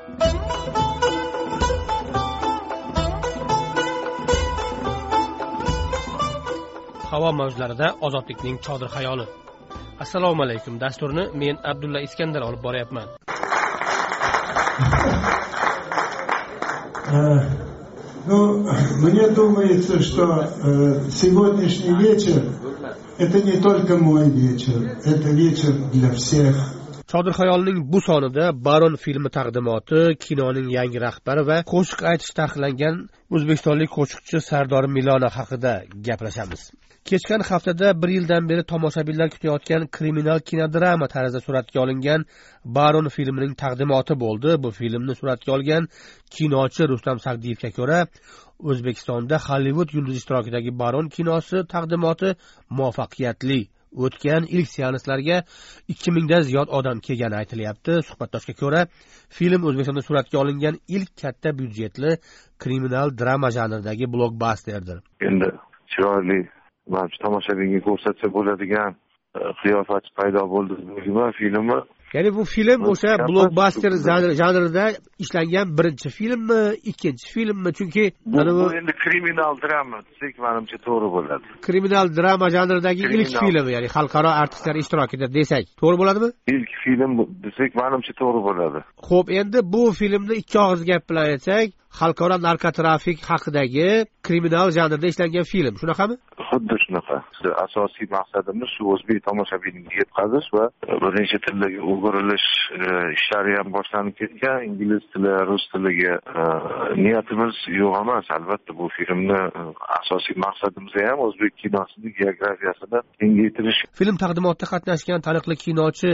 Havo mavjlarida ozodlikning chodir xayoli. Assalomu alaykum. Dasturni men Abdulla Iskandar olib boryapman. Мне думается, что сегодняшний вечер это не только мой вечер, это вечер для всех. Chodir xayolning bu sonida Baron filmi taqdimoti, kinoning yangi rahbari va qo'shiq aytish taqiqlangan o'zbekistonlik qo'shiqchi Sardor Milonov haqida gaplashamiz. Kechgan haftada 1 yildan beri tomoshabinlar kutayotgan kriminal kinodrama tarzida suratga olingan Baron filmining taqdimoti bo'ldi. Bu filmni suratga olgan kinochi Rustam Sagdiyevga ko'ra, O'zbekistonda Hollywood yulduzi ishtirokidagi Baron kinosi taqdimoti muvaffaqiyatli. O'tgan ilk seanslarga 2000 dan ziyod odam kelgani aytilyapti. Suhbatdoshga ko'ra, film O'zbekistonda suratga olingan ilk katta byudjetli kriminal drama janridagi blokbasterdir. Endi chiroyli tomoshabinga ko'rsatsa bo'ladigan qiyofasi paydo bo'ldi bu filmni. Ya'ni bu film o'sha blokbaster janrida ishlangan birinchi filmmi, ikkinchi filmmi? Chunki bu endi kriminal drama desak, menimcha to'g'ri bo'ladi. Kriminal drama janridagi ilk film, ya'ni xalqaro artistlar ishtirokida desak, to'g'ri bo'ladimi? İlk film desak, menimcha to'g'ri bo'ladi. Xo'p, endi bu filmni ikki og'iz gap bilan aytsak, xalqaro narkotrafik haqidagi kriminal janrda ishlangan film, shunaqami? Xuddi shunaqa. Asosiy maqsadimiz shu o'zbek tomoshabiniga yetkazish va birinchi tillarga o'girilish ishlari ham boshlanib ketgan. Ingliz tili, rus tiliga niyatimiz yo'q emas. Albatta bu filmni asosiy maqsadimiz ham o'zbek kinosining geografiyasini kengaytirish. Film taqdimotida qatnashgan taniqli kinochi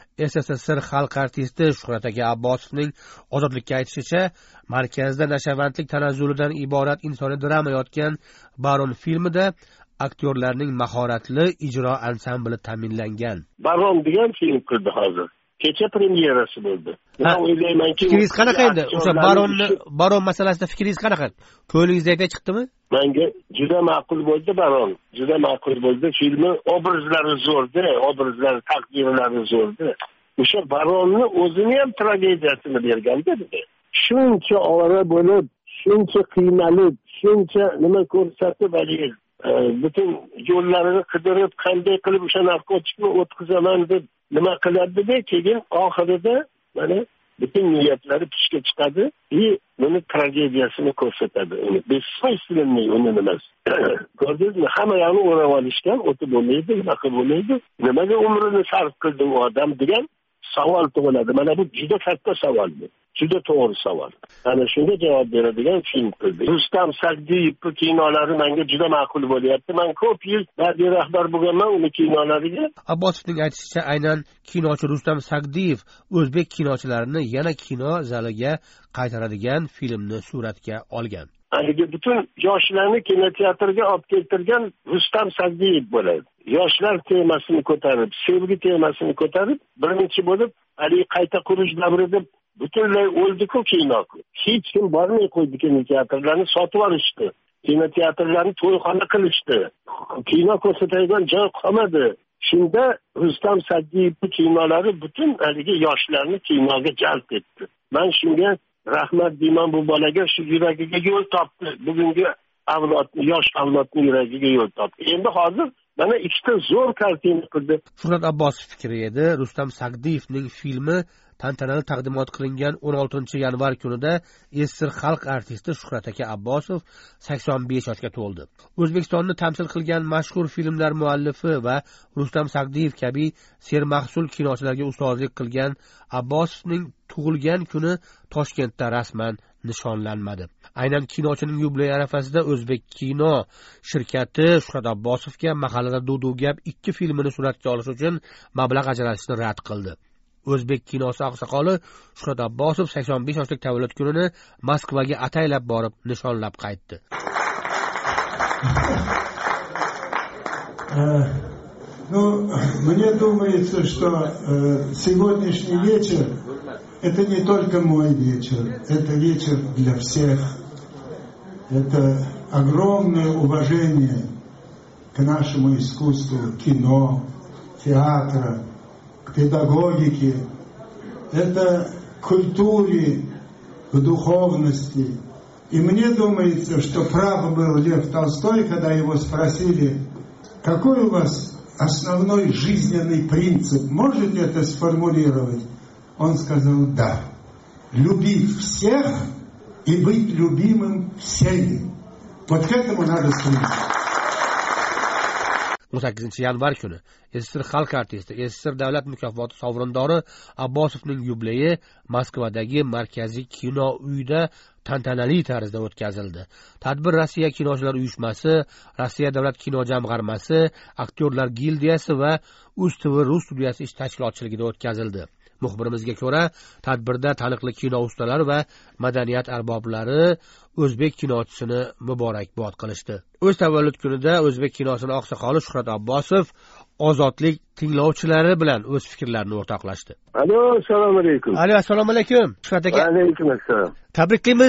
SSSR xalq artisti Shuhrat aka Abbosovning ozodlikka aytishicha, markazda nashavandlik tanazzulidan iborat insoniy drama yotgan Baron filmida aktyorlarning mahoratli ijro ansambli ta'minlangan. Baron degan film qildi hozir. Kecha premyerasi bo'ldi. Men o'ylaymanki, fikringiz qanaqa endi? O'sha Baron masalasida fikringiz qanaqa? Ko'nglingizda chiqdimi? Menga juda ma'qul bo'ldi Baron. Juda ma'qul bo'ldi. Filmi obrazlari zo'rdi, obrazlari taqdirlari zo'rdi. O'sha Baronni o'zini ham tragediyasini berganda dedi. Shuncha ovora bo'lib, shuncha qiynalib, shuncha nima ko'rsatib olib, butun yo'llarini qidirib, qanday qilib o'sha narkotikni o'tkazaman deb nima qiladi-da, keyin oxirida mana butun niyatlari pishga chiqadi va buni tragediyasini ko'rsatadi. Uni besmeysilenmeyi uni nimasi. Ko'rdingizmi? Hamma yoqni o'rab olishgan, o'tib bo'lmaydi, unaqa bo'lmaydi. Nimaga umrini sarf qildi u odam degan savol tug'iladi. Mana bu juda katta savol bu. Juda to'g'ri savol. Ana shunga javob beradigan film qildi. Rustam Sagdiyev kinolari menga juda ma'qul bo'lyapti. Men ko'p yil badiiy rahbar bo'lganman uni kinolariga. Abbosovning aytishicha, aynan kinochi Rustam Sagdiyev o'zbek kinochilarini yana kino zaliga qaytaradigan filmni suratga olgan. Haligi butun yoshlarni kinoteatrga olib keltirgan Rustam Sagdiyev bo'ladi. Yoshlar temasini ko'tarib, sevgi temasini ko'tarib, birinchi bo'lib hali qayta qurish davrida butunlay o'ldi-ku kino. Hech kim bormay qo'ydi, kinoteatrlarni sotib olishdi. Kinoteatrlarni to'yxona qilishdi. Kino ko'rsatadigan joy qolmadi. Shunda Rustam Sagdiyev kinolari butun haligi yoshlarni kinoga jalb etdi. Men shunga rahmat deyman, bu bolaga shu yuragiga yo'l topdi. Bugungi avlodni, yosh avlodning yuragiga yo'l topdi. Endi hozir mana ikkita zo'r kartina qildi. Shuhrat Abbosov fikri edi. Rustam Sagdiyevning filmi tantanali taqdimot qilingan 16 yanvar kunida Esir xalq artisti Shuhrat aka Abbosov 85 yoshga to'ldi. O'zbekistonni tamsil qilgan mashhur filmlar muallifi va Rustam Sagdiyev kabi sermahsul kinochilarga ustozlik qilgan Abbosovning tug'ilgan kuni Toshkentda rasman nishonlanmadi. Aynan kinochining yubiley arafasida O'zbek kino shirkati Shuhrat Abbosovga Mahallada Dudu gap 2 filmini suratga olish uchun mablag' ajratishni rad qildi. O'zbek kinosi oqsoqoli Shuhrat Abbosov 85 yoshlik tavallud kunini Moskvaga ataylab borib nishonlab qaytdi. Мне думается, что сегодняшний вечер это не только мой вечер, это вечер для всех. Это огромное уважение к нашему искусству кино, театра, к педагогике. Это культуре в духовности. И мне думается, что прав был Лев Толстой, когда его спросили, какой у вас основной жизненный принцип, можете это сформулировать? Он сказал, да, любить всех и быть любимым всеми. Вот к этому надо стремиться. 18 yanvar kuni SSR xalq artisti, SSR davlat mukofoti sovrindori Abbosovning yubileyi Moskvadagi markaziy kino uyida tantanali tarzda o'tkazildi. Tadbir Rossiya kinochilar uyushmasi, Rossiya davlat kino jamg'armasi, aktyorlar gildiyasi va UzTV Rus studiyasi ish tashkilotchiligida o'tkazildi. Muxbirimizga ko'ra, tadbirda taniqli kino ustalari va madaniyat arboblari o'zbek kinochisini muborakbod qilishdi. O'z tavallud kunida o'zbek kinosining oqsoqoli Shuhrat Abbosov ozodlik tinglovchilari bilan o'z fikrlarini o'rtoqlashdi. Alo, assalomu alaykum. Alo, assalomu alaykum. Shuhrat aka. Alaykum assalom. Tabriklaymiz.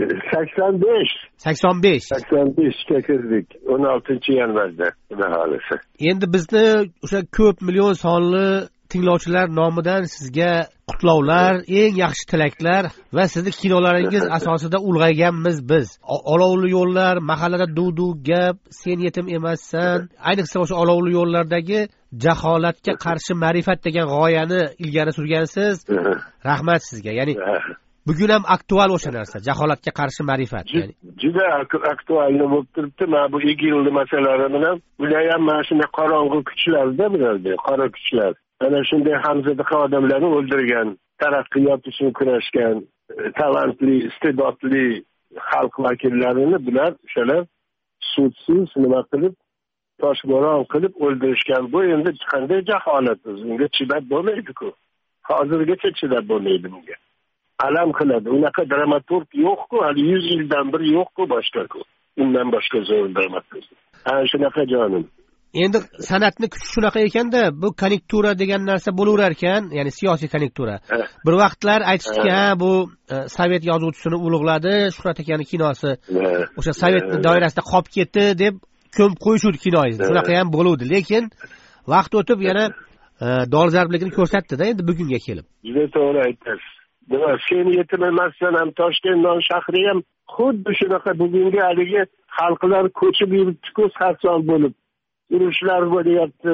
85 ga kirdik. 16 yanvarda, xudo xolisa. Endi bizni o'sha ko'p million sonli tinglovchilar nomidan sizga qutlovlar, eng yaxshi tilaklar va sizni kinolaringiz asosida ulg'ayganmiz biz. Olovli yo'llar, mahallada duv-duv gap, sen yetim emassan. Ayniqsa o'sha olovli yo'llardagi jaholatga qarshi ma'rifat degan g'oyani ilgari surgansiz. Rahmat sizga. Ya'ni bugun ham aktual o'sha narsa, jaholatga qarshi ma'rifat. Ya'ni juda aktual bo'lib turibdi. Mana bu egildi masalalari bilan bular ham mana shunday qorong'u kuchlarda bularda, qora kuchlar. Ana shunday hamzadaqa odamlarni o'ldirgan, taraqqiyot uchun kurashgan, talantli, iste'dodli xalq vakillarini bular o'shalar sudsiz nima qilib, toshbo'ron qilib o'ldirishgan. Bu endi qanday jaholat, bunga chidab bo'lmaydi-ku. Hozirgacha chidab bo'lmaydi bunga. Alam qiladi. Unaqa dramaturg yo'q-ku, hali 100 yildan bir yo'q-ku boshqa-ku. Undan boshqa zo'r dramaturg. Ana shunaqa jonim. Endi san'atni kuchi shunaqa ekanda, bu konjunktura degan narsa bo'laverar ekan, ya'ni siyosiy konjunktura. Bir vaqtlar aytishdiki, bu sovet yozuvchisini ulug'ladi, Shuhrat akaning kinosi o'sha sovetning doirasida qolib ketdi deb ko'mib qo'yishdi kinoyingizni. Shunaqa ham bo'luvdi, lekin vaqt o'tib yana dolzarbligini ko'rsatdi-da endi bugunga kelib. Juda to'g'ri aytasiz. Demak, sen yetim emassan ham Toshkent non shahri ham xuddi shunaqa bugungi haligi xalqlar ko'chib yuribdi-ku, sarson bo'lib. Urushlar bo'lyapti,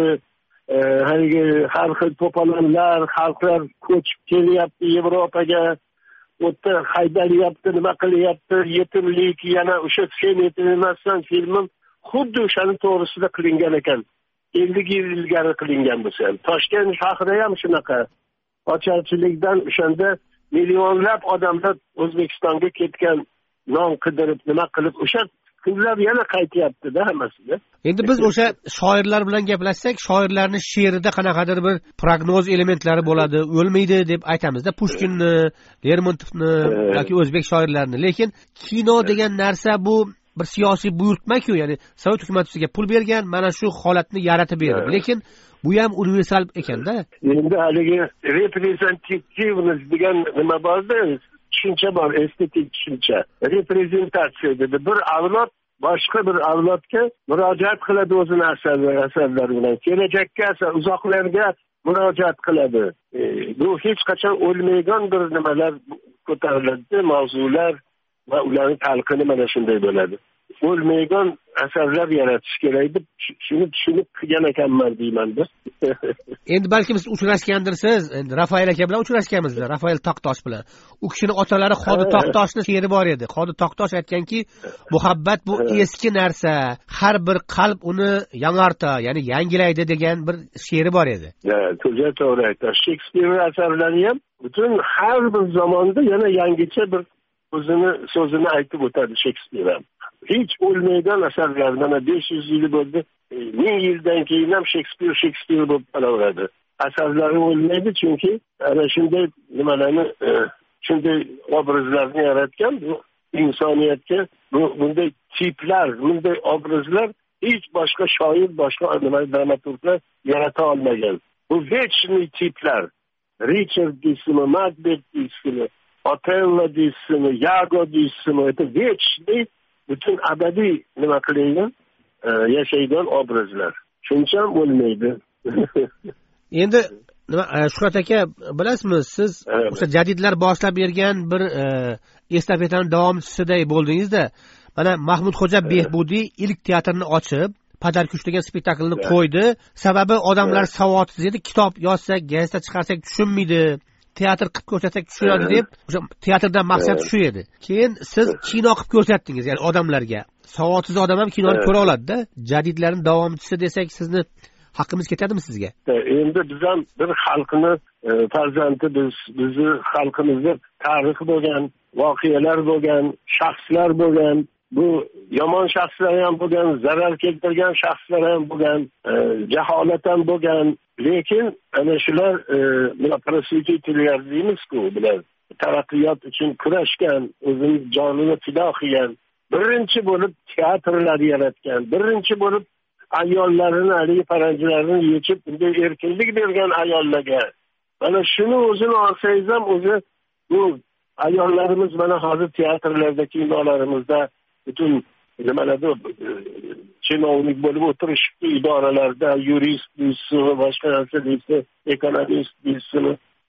haligi har xil to'polonlar, xalqlar ko'chib kelyapti Yevropaga, o'tda haydalyapti, nima qilyapti, yetimlik, yana o'sha sen yetim emassan filmim xuddi o'shani to'g'risida qilingan ekan. 50 yil ilgari qilingan bo'lsa ham. Toshkent shahri ham shunaqa. Ocharchilikdan o'shanda millionlab odamlar O'zbekistonga ketgan, non qidirib, nima qilib, o'sha kunlar yana qaytyapti-da hammasida. Endi biz o'sha shoirlar bilan gaplashsak, shoirlarning she'rida qanaqadir bir prognoz elementlari bo'ladi, o'lmaydi deb aytamizda, Pushkinni, Lermontovni yoki o'zbek shoirlarini. Lekin kino degan narsa bu bir siyosiy buyurtma-ku, ya'ni Sovet hukumati sizga pul bergan, mana shu holatni yaratib berdi. Lekin bu ham universal ekanda. Endi haligi reprezentativность degan nima borda, tushuncha bor, estetik tushuncha. Reprezentatsiya dedi. Bir avlod boshqa bir avlodga murojaat qiladi o'zini asarlari bilan. Kelajakka, uzoqlarga murojaat qiladi. Bu hech qachon o'lmaydigan bir nimalar ko'tariladi, mavzular va ularning talqini mana shunday bo'ladi. O'lmaydigan asarlar yaratish kerak deb shuni tushunib qilgan ekanman deyman-da. Endi balki biz uchrashgandirsiz. Endi Rafael aka bilan uchrashganmiz, Rafael Toqtosh bilan. U kishining otalari Xodi Toqtoshning she'ri bor edi. Xodi Toqtosh aytganki, muhabbat bu eski narsa, har bir qalb uni yangarta, ya'ni yangilaydi degan bir she'ri bor edi. To'g'ri to'g'ri aytasiz. Shekspir asarlari ham butun har bir zamonda yana yangicha bir so'zini aytib o'tadi Shekspir ham. Hech o'lmaydigan asarlar, mana 500 yil bo'ldi, 1000 yildan keyin ham Shekspir bo'lib qolaveradi. Asarlari o'lmaydi, chunki ana shunday nimalarni, shunday obrazlarni yaratgan, bu insoniyatga bunday tiplar, bunday obrazlar hech boshqa shoir, boshqa dramaturglar yarata olmagan. Bu вечный tiplar. Richard deysizmi, Macbeth deysizmi, Otello deysizmi, Yago deysizmi, это вечный, butun abadiy nima qilingan, yashaydigan obrazlar. Shuning uchun bo'lmaydi. Endi nima Shuhrat aka, bilasizmi, siz o'sha jadidlar boshlab bergan bir estafetani davomchisiday bo'ldingizda. Mana Mahmudxo'ja Behbudiy ilk teatrni ochib, Padarkush degan spektaklni qo'ydi. Sababi odamlar savodsiz edi, kitob yozsak, gazeta chiqarsak tushunmaydi, teatr qilib ko'rsatsak tushunadi deb, o'sha teatrdan maqsad shu edi. Keyin siz kino qilib ko'rsatdingiz, ya'ni odamlarga. Savodsiz odam ham kinoni ko'ra oladi-da. Jadidlarning davomchisi desak, sizni haqqimiz ketadimi sizga? Endi biz ham bir xalqni farzandi, bizni xalqimizda tarix bo'lgan, voqealar bo'lgan, shaxslar bo'lgan, bu yomon shaxslar ham bo'lgan, zarar keltirgan shaxslar ham bo'lgan, jaholat ham bo'lgan. Lekin ana shular prosvetitorlar deymiz-ku, bular taraqqiyot uchun kurashgan, o'zini jonini fido qilgan, birinchi bo'lib teatrlar yaratgan, birinchi bo'lib ayollarini, haligi paranjilarni yechib bunday erkinlik bergan ayollarga. Mana shuni o'zini olsangiz ham, o'zi bu ayollarimiz mana hozir teatrlarda, kinolarimizda butun nimalarda chinovnik bo'lib o'tirishibdi, idoralarda yurist deysiz, boshqa narsa deysiz, ekonomist deysiz.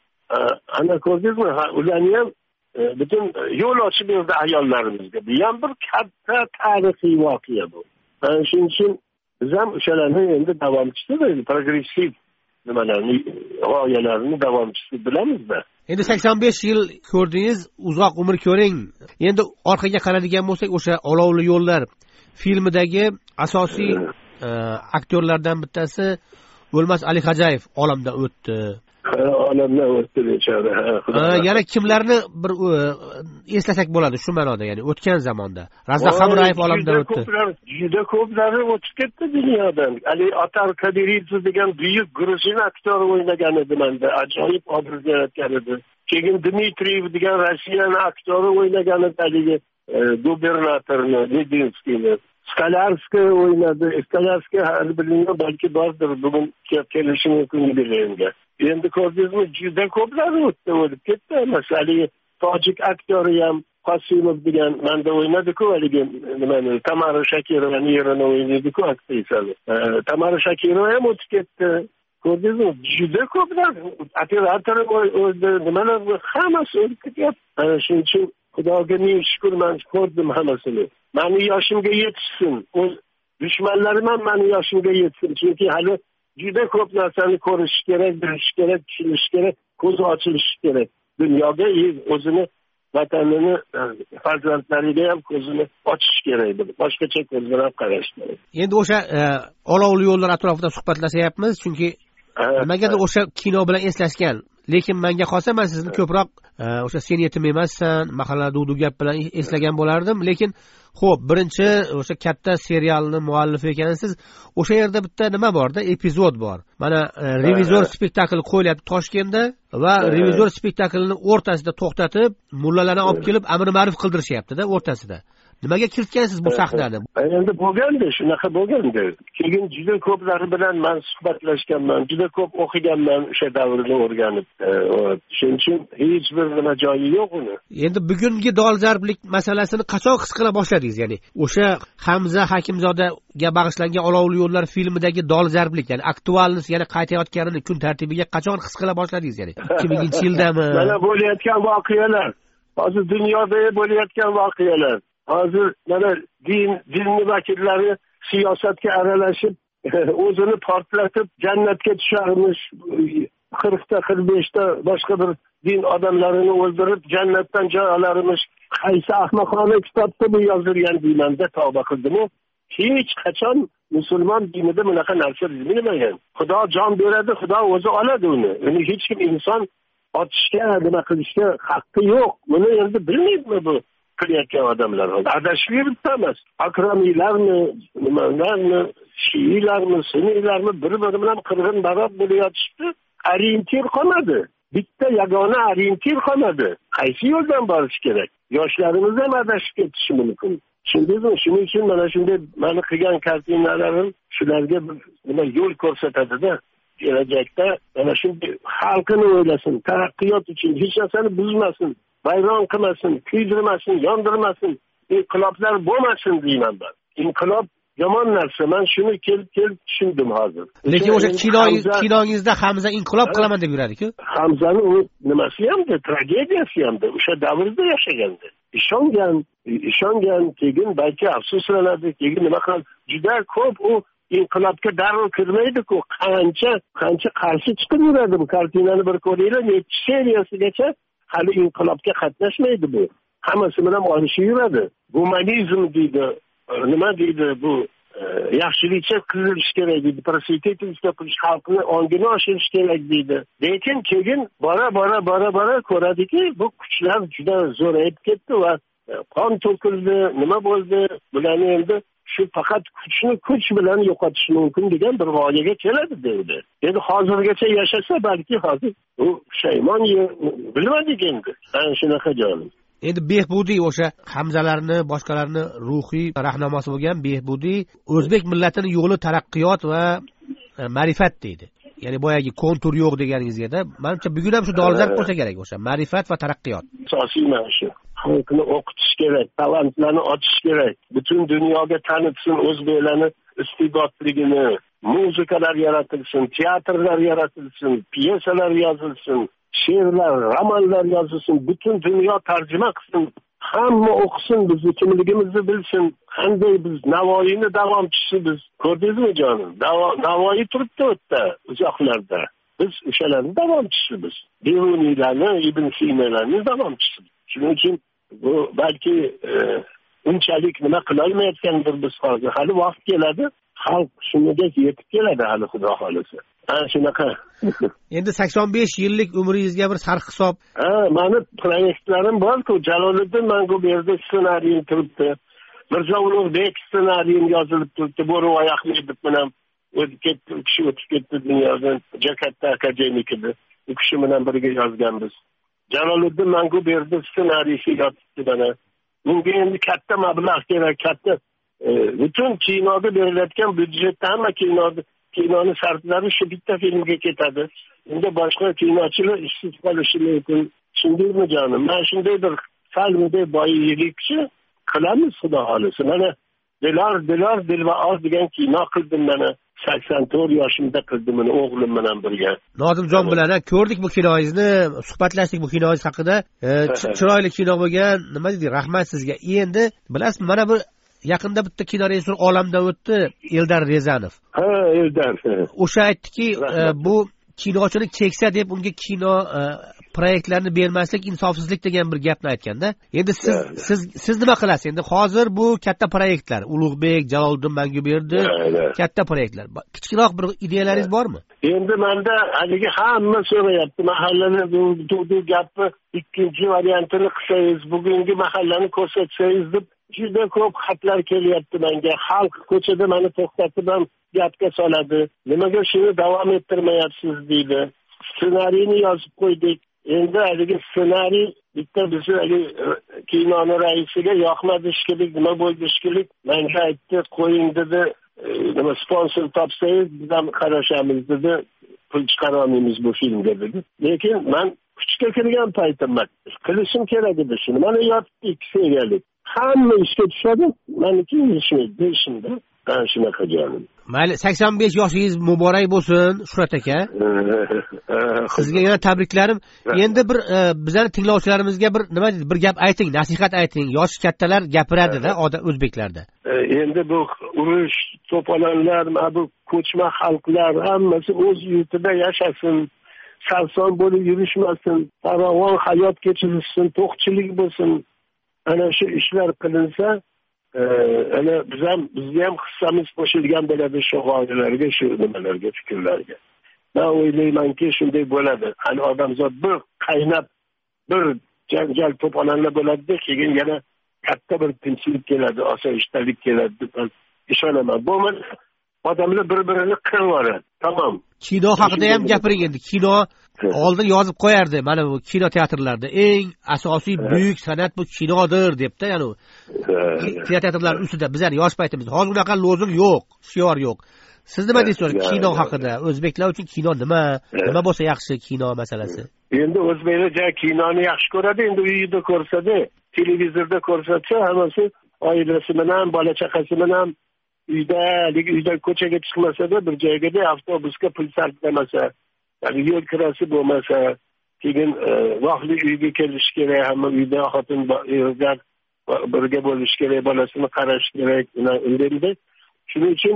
Ana ko'rdingizmi? Ularni ham butun yo'l ochib berdi ayollarimizga. Bu ham bir katta tarixiy voqea bu. Mana shuning uchun biz ham o'shalarni endi davomchisi, progressiv nimalarni, g'oyalarni davomchisi bilamiz-da. Endi 85 yil ko'rdingiz, uzoq umr ko'ring. Endi orqaga qaraydigan bo'lsak, o'sha Olovli yo'llar filmidagi asosiy aktyorlardan bittasi O'lmas Alixo'jayev olamdan o'tdi. Olamdan o'tdi bechora. Yana kimlarni bir eslasak bo'ladi shu ma'noda, ya'ni o'tgan zamonda. Razzoq Hamrayev olamdan o'tdi. Juda ko'plari o'tib ketdi dunyodan. Ali Otar Kadirov degan buyuk gruzin aktyor o'ynagan edi menda, ajoyib obraz yaratgan edi. Keyin Dmitriyev degan Rossiyaning aktyori o'ynagan edi, haligi gubernatorni, Medinskiyni. Skalarskiy o'ynadi. Skalarskiy har bilingan, balki bordir bugun kelishi mumkin bilinga. Endi ko'rdingizmi, juda ko'plari o'tib ketdi. Masalan, tojik aktyori ham Qosimov degan menda o'ynadi-ku, haligi nimani, Tamara Shakirovaning yerini o'ynaydi-ku, aktrisani. Tamara Shakirova ham o'tib ketdi. Ko'rdingizmi, juda ko'plar operator o'ldi, nimalar hammasi o'tib ketyapti. Ana shuning uchun Xudoga ming shukr, men ko'rdim hammasini. Meni yoshimga yetishsin. O'z dushmanlarim ham meni yoshimga yetsin. Chunki hali juda ko'p narsani ko'rish kerak, bilish kerak, tushunish kerak, ko'zi ochilishi kerak. Dunyoga o'zini, vatanini, farzandlariga ham ko'zini ochish kerak. Boshqacha ko'z bilan qarash kerak. Endi o'sha Olovli yo'llar atrofida suhbatlashyapmiz, chunki nimagadir o'sha kino bilan eslashgan. Lekin menga qolsa, men sizni ko'proq o'sha Sen yetim emassan, Mahalla Dudu gap bilan eslagan bo'lardim. Lekin xo'p, birinchi o'sha katta serialni muallifi ekansiz. O'sha yerda bitta nima bor-da, epizod bor. Mana revizor spektakli qo'yilyapti Toshkentda va revizor spektaklini o'rtasida to'xtatib, mullalarni olib kelib amr ma'ruf qildirishyapti-da o'rtasida. Nimaga kiritgansiz bu sahnani? Endi bo'lganda, shunaqa bo'lganda. Keyin juda ko'plari bilan men suhbatlashganman, juda ko'p o'qiganman o'sha davrni o'rganib. Shuning uchun hech bir nima joyi yo'q uni. Endi bugungi dolzarblik masalasini qachon his qila boshladingiz? Ya'ni o'sha Hamza Hakimzodaga bag'ishlangan Olovli yo'llar filmidagi dolzarblik, ya'ni aktualni yana qaytayotganini kun tartibiga qachon his qila boshladingiz? Ya'ni 2000-yildami? Mana bo'layotgan voqealar, hozir dunyoda bo'layotgan voqealar. Hozir mana dinni vakillari siyosatga aralashib, o'zini portlatib jannatga tusharmish, 40ta 45ta boshqa bir din odamlarini o'ldirib jannatdan joy olarmish. Qaysi ahmoqona kitobda bu yozilgan deyman-da, tavba qildim-u. Hech qachon musulmon dinida bunaqa narsa bilmagan. Xudo jon beradi, Xudo o'zi oladi uni. Uni hech kim inson otishga, nima qilishga haqqi yo'q. Buni endi bilmaydimi bu qilayotgan odamlar? Adashib yuribmiz. Akromiylarmi, nimalarmi, shiiylarmi, sunniylarmi bir-biri bilan qirg'in baroq bo'layotishdi. Orientir qolmadi. Bitta yagona orientir qolmadi. Qaysi yo'ldan borish kerak? Yoshlarimiz ham adashib ketishi mumkin. Tushundingizmi? Shuning uchun mana shunday meni qilgan kartinalarim shularga nima yo'l ko'rsatadi-da. Kelajakda mana shunday xalqini o'ylasin, taraqqiyot uchun hech narsani buzmasin, vayron qilmasin, kuydirmasin, yondirmasin, inqiloblar bo'lmasin deyman ben. Inqilob yomon narsa. Men shuni kelib tushundim hozir. Lekin o'sha kinongizda Hamza inqilob qilaman deb yuradi-ku. Hamzani u nimasi hamda, tragediyasi hamda o'sha davrda yashagandi. Ishongan, keyin balki afsuslanadi, keyin nima qiladi? Juda ko'p u inqilobga darrov kirmaydi-ku. Qancha qarshi chiqib yuradi bu kartinani bir ko'ringlar, 7 seriyasigacha hali inqilobga qatnashmaydi bu. Hammasi bilan olishib yuradi. Humanizm deydi, nima deydi bu yaxshilikcha qilish kerak deydi, prosvetitivskiy qilish, xalqni ongini oshirish kerak deydi. Lekin keyin bora ko'radiki, bu kuchlar juda zo'rayib ketdi va qon to'kildi, nima bo'ldi? Bularni endi shu faqat kuch bilan yo'qotish mumkin degan bir g'oyaga keladi dedi. Endi hozirgacha yashasa balki hozir u pushaymon bilmadik endi. Ana shunaqa jonim. Endi Behbudiy o'sha Hamzalarni, boshqalarni ruhiy rahnamosi bo'lgan Behbudiy o'zbek millatining yo'li taraqqiyot va ma'rifat deydi. Ya'ni boyagi kontur yo'q deganingizga-da, menimcha bugun ham shu dolzarb bo'lsa kerak o'sha ma'rifat va taraqqiyot. Asosiy mana shu. Xalqni o'qitish kerak, talantlarni ochish kerak, butun dunyoga tanitsin o'zbeklarni iste'dodligini, muzikalar yaratilsin, teatrlar yaratilsin, pyesalar yozilsin, she'rlar, romanlar yozilsin, butun dunyo tarjima qilsin, hamma o'qisin, bizni kimligimizni bilsin, qanday biz Navoiyni davomchisi biz. Ko'rdingizmi jonim? Navoiy turibdi o'tda, uzoqlarda. Biz o'shalarning davomchisiz. Beruniylarni, Ibn Sinalarning davomchisiz. Shuning uchun bu balki unchalik nima qilolmayotgandir biz hozir. Hali vaqt keladi, xalq shunga yetib keladi hali Xudo xolasa. Ana shunaqa. Endi 85 yillik umringizga bir sarhisob. Mani proyektlarim bor-ku, Jaloliddin Manguberdi ssenariyim turibdi. Mirzo Ulug'bek ssenariyim yozilib turibdi. Bo'ri Ahmedov bilan o'tib ketdi dunyodan. Jakarta akademik edi. U kishi bilan birga yozganmiz. Jaloliddin Manguberdi ssenariysi yozibdi mana. Bunga endi katta mablag' kerak, katta butun kinoga berilayotgan byudjetda hamma kinoni sarflari shu bitta filmga ketadi. Endi boshqa kinochilar ishsiz qolishi mumkin. Shundaymi jonim? Men shunday bir salmida boylikchi qilamiz Xudo xolasa. Mana Dilva degan kino qildim mana. 84 yoshimda qildim uni o'g'lim bilan birga. Nozimjon bilan ko'rdik bu kinoingizni, suhbatlashdik bu kinoingiz haqida. Chiroyli kino bo'lgan. Nima deydi? Rahmat sizga. Endi bilasizmi, mana bu yaqinda bitta kino rejissor olamdan o'tdi, Eldar Rezanov. Eldar. O'sha aytdiki, bu kinochilik cheksa deb unga kino proyektlarni bermaslik insofsizlik degan bir gapni aytganda. Endi siz nima qilasiz? Endi hozir bu katta proyektlar, Ulug'bek, Jaloliddin Manguberdi, katta proyektlar. Kichikroq bir ideyalaringiz bormi? Endi menda haligi hamma so'rayapti. Mahallani bu gapni ikkinchi variantini qilsangiz, bugungi mahallani ko'rsatsangiz deb juda ko'p xatlar kelyapti menga. Xalq ko'chada meni to'xtatib ham gapga soladi. Nimaga shuni davom ettirmayapsiz deydi. Ssenariyni yozib qo'ydik. Endi haligi ssenariy bitta bizni kinoni raisiga yoqmadi shekilli, nima bo'ldi shekilli. Menga aytdi, qo'ying dedi, nima sponsor topsangiz biz ham qarashamiz dedi. Pul chiqara olmaymiz bu filmga dedi. Lekin men kuchga kirgan paytim qilishim kerak edi shuni. Mana yotibdi 2 seriyalik. Hamma ishga tushadi, meniki yurishmaydi deyishimda. Ana shunaqa jonim. Mayli, 85 yoshingiz muborak bo'lsin, Shuhrat aka. Sizga yana tabriklarim. Endi bir bizning tinglovchilarimizga bir nima deydi, bir gap ayting, nasihat ayting. Yosh kattalar gapiradi-da, o'zbeklarda. Endi bu urush, to'polonlar, bu ko'chma xalqlar hammasi o'z yurtida yashasin. Sarson bo'lib yurishmasin, farovon hayot kechirsin, to'qchilik bo'lsin. Ana shu ishlar qilinsa, ana bizga ham hissamiz qo'shilgan bo'ladi shu g'oyalarga, shu nimalarga, fikrlarga. Men o'ylaymanki, shunday bo'ladi. Hali odamzod bir qaynab, bir janjal to'polonlar bo'ladi, keyin yana katta bir tinchlik keladi, osoyishtalik keladi deb ishonaman. Bo'lmasa odamlar bir-birini qirib yuboradi. Tamam. Kino haqida ham gapiring endi. Kino oldin yozib qo'yardi, mana bu kino teatrlarda eng asosiy buyuk san'at bu kinodir debda, ya'ni teatrlar ustida bizlar yosh paytimizda hozir unaqa lozung yo'q, shior yo'q. Siz nima deysiz kino haqida? O'zbeklar uchun kino nima bo'lsa yaxshi kino masalasi? Endi o'zbeklar kinoni yaxshi ko'radi, endi uyida ko'rsada, televizorda ko'rsatsa, hammasi oilasi bilan, bola chaqasi bilan uydan ko'chaga chiqmasada bir joyga avtobusga pul sarflamasa, yo'l kirasi bo'lmasa, keyin vaqtli uyga kelish kerak, hamma uyda xotin erkak birga bo'lish kerak, bolasini qarash kerak, unda shuning uchun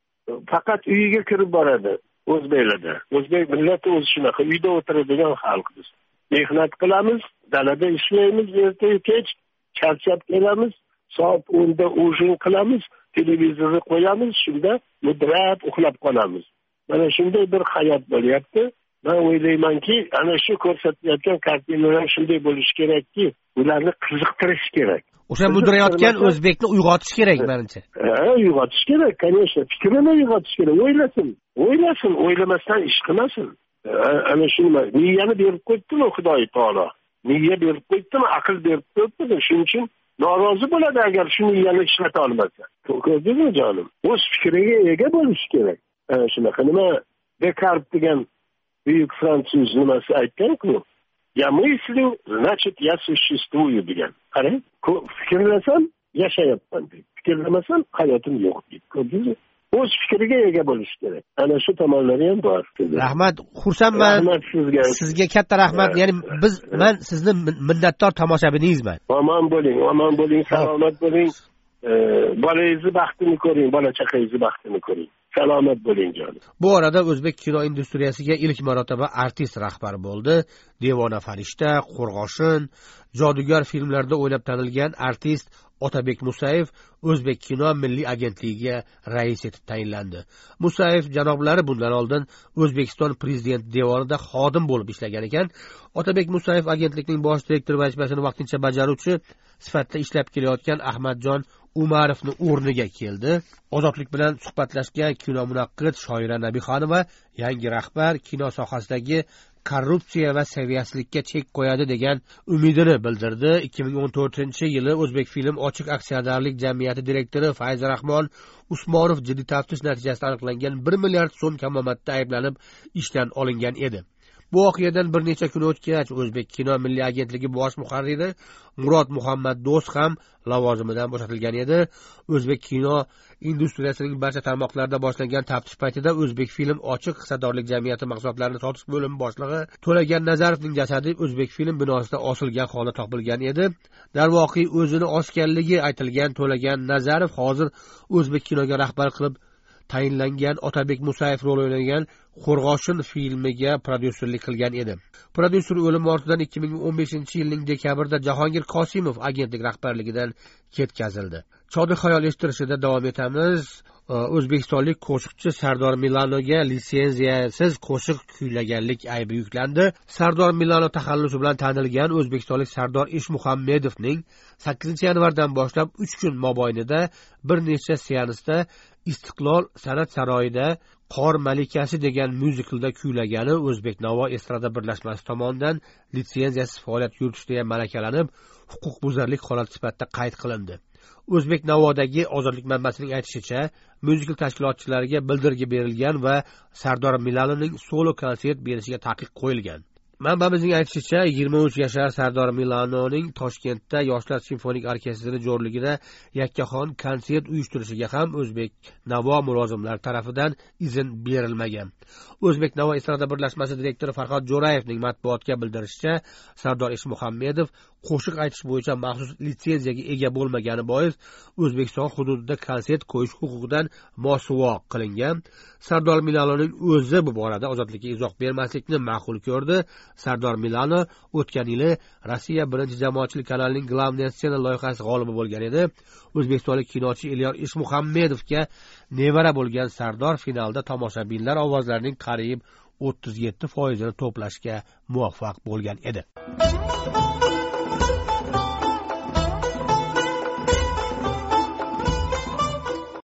faqat uyiga kirib boradi o'zbeklarda. O'zbek millati o'zi shunaqa, uyda o'tiradigan xalq biz. Mehnat qilamiz, dalada ishlaymiz, ertayu kech charchab kelamiz, soat 10da ujin qilamiz, televizorni qo'yamiz, shunda mudrab uxlab qolamiz. Mana shunday bir hayot bo'lyapti. Men o'ylaymanki, ana shu ko'rsatayotgan kartinalar shunday bo'lishi kerakki, ularni qiziqtirish kerak. O'sha mudrayotgan o'zbekni uyg'otish kerak menimcha. Uyg'otish kerak, конечно. Fikrini uyg'otish kerak. O'ylasin, o'ylamasdan ish qilmasin. Ana shuni niyani berib qo'ydimi Xudoy taolo? Niyya berib qo'ydimi, aql berib qo'ydimi? Shuning uchun norozi bo'ladi agar shu niyani ishlata olmasa. Ko'rdingizmi jonim? O'z fikriga ega bo'lish kerak. Shunaqa nima Descartes degan buyuk fransuz nimasi aytgan-ku? Ya мыслю, значит, я существую degan. Qarang, fikrlasam yashayapman deydi. Fikrlamasam hayotim yo'q deydi. Ko'rdingizmi? O'z fikriga ega bo'lish kerak. Ana shu tomonlari ham bor. Rahmat, xursandman. Rahmat sizga. Sizga katta rahmat. Ya'ni men sizni minnatdor tomoshabiningizman. Omon bo'ling, salomat bo'ling. Bolangizni baxtini ko'ring, bola chaqangizni baxtini ko'ring. Salomat bo'ling jonim. Bu orada o'zbek kino industriyasiga ilk marotaba artist rahbar bo'ldi. Devona farishta, Qo'rg'oshin, Jodugar filmlarida o'ynab tanilgan artist Otabek Musayev O'zbek kino milliy agentligiga rais etib tayinlandi. Musayev janoblari bundan oldin O'zbekiston prezident devonida xodim bo'lib ishlagan ekan. Otabek Musayev agentlikning bosh direktori vazifasini vaqtincha bajaruvchi sifatida ishlab kelayotgan Ahmadjon Umarovni o'rniga keldi. Ozodlik bilan suhbatlashgan kino munaqqid Shoira Nabixonova yangi rahbar kino sohasidagi korrupsiya va saviyasizlikka chek qo'yadi degan umidini bildirdi. 2014-yili O'zbek film ochiq aksiyadorlik jamiyati direktori Fayzrahmon Usmonov jiddiy taftish natijasida aniqlangan 1 milliard so'm kamomatda ayblanib ishdan olingan edi. Bu voqeadan bir necha kun o'tgach O'zbek kino milliy agentligi bosh muharriri Murod Muhammad Do'st ham lavozimidan bo'shatilgan edi. O'zbek kino industriyasining barcha tarmoqlarida boshlangan taftish paytida O'zbek film ochiq hissadorlik jamiyati mahsulotlarini sotish bo'limi boshlig'i To'lagan Nazarovning jasadi O'zbek film binosida osilgan holda topilgan edi. Darvoqe o'zini osganligi aytilgan To'lagan Nazarov hozir O'zbek kinoga rahbar qilib tayinlangan Otabek Musayev rol o'ynagan Qo'rg'oshin filmiga prodyuserlik qilgan edi. Prodyuser o'limi ortidan 2015-yilning dekabrida Jahongir Qosimov agentlik rahbarligidan ketkazildi. Chodir xayol eshittirishida davom etamiz. O'zbekistonlik qo'shiqchi Sardor Milanoga litsenziyasiz qo'shiq kuylaganlik aybi yuklandi. Sardor Milano taxallusi bilan tanilgan o'zbekistonlik Sardor Ishmuhammedovning 8-yanvardan boshlab 3 kun mobaynida bir necha seansda Istiqlol san'at saroyida Qor malikasi degan myuziklda kuylagani O'zbek Navo estrada birlashmasi tomonidan litsenziyasiz faoliyat yuritishda malakalanib, huquqbuzarlik holati sifatida qayd qilindi. O'zbek Navodagi ozodlik manbasining aytishicha, myuzikl tashkilotchilariga bildirgi berilgan va Sardor Milanoning solo konsert berishiga taqiq qo'yilgan. Manbamizning aytishicha, 23 yashar Sardor Milanoning Toshkentda Yoshlar simfonik orkestri jo'rligida yakkaxon konsert uyushtirishiga ham O'zbek Navo mulozimlari tomonidan izn berilmagan. O'zbek Navo estrada birlashmasi direktori Farhod Jo'rayevning matbuotga bildirishicha, Sardor Ishmuhammedov qo'shiq aytish bo'yicha maxsus litsenziyaga ega bo'lmagani bois O'zbekiston hududida konsert qo'yish huquqidan mosuvo qilingan. Sardor Milanoning o'zi bu borada ozodlikka izoh bermaslikni ma'qul ko'rdi. Sardor Milano o'tgan yili Rossiya birinchi jamoatchilik kanalining Glavnaya scena loyihasi g'olibi bo'lgan edi. O'zbekistonlik kinochi Elyor Ishmuhammedovga nevara bo'lgan Sardor finalda tomoshabinlar ovozlarining qariyb 37% to'plashga muvaffaq bo'lgan edi.